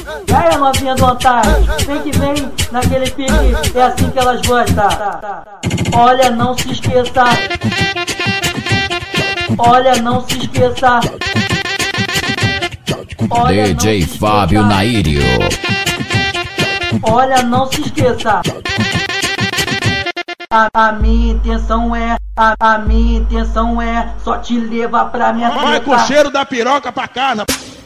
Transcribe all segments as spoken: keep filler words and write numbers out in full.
E aí, novinha do otário, vem que vem naquele pique, é assim que elas gostam. Olha, não se esqueça. Olha, não se esqueça. Olha, D J Fábio Naírio. Olha, não se esqueça. A, a minha intenção é, a, a minha intenção é só te levar pra minha treta. Vai com o cheiro da piroca pra casa.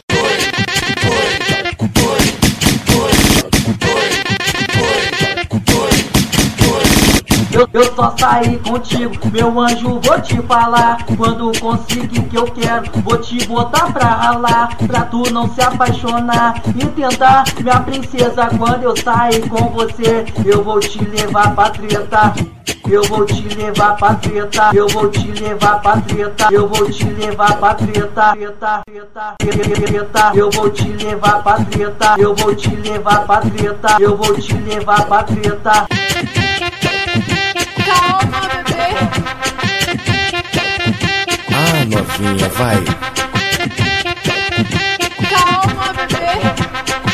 Eu, eu só saí contigo, meu anjo, vou te falar. Quando conseguir que eu quero, vou te botar pra ralar, pra tu não se apaixonar e tentar, minha princesa. Quando eu sair com você, eu vou te levar pra treta. Eu vou te levar pra treta. Eu vou te levar pra treta. Eu vou te levar pra treta. Treta, treta, treta. Eu vou te levar pra treta. Eu vou te levar pra treta. Eu vou te levar pra treta. Calma, bebê. Ah, novinha, vai. Calma, bebê.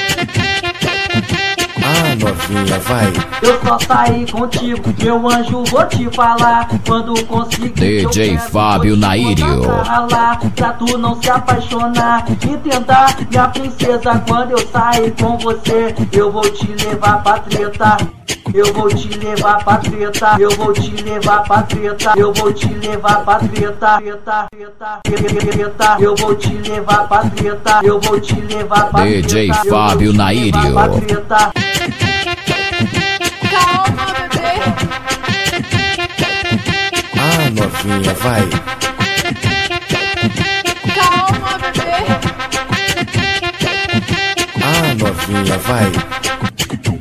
Ah, novinha, vai. Eu só saí contigo, meu anjo, vou te falar. Quando conseguir D J quero, Fábio Naírio. Pra, ralar, pra tu não se apaixonar e tentar, minha princesa. Quando eu sair com você, eu vou te levar pra treta. Eu vou te levar pra treta. Eu vou te levar pra treta. Eu vou te levar pra treta. Treta, treta, treta. Eu vou te levar pra treta. Eu vou te levar pra treta. D J Fábio Naírio. Calma, bebê. Ah, novinha, vai. Calma, bebê. Ah, novinha, vai.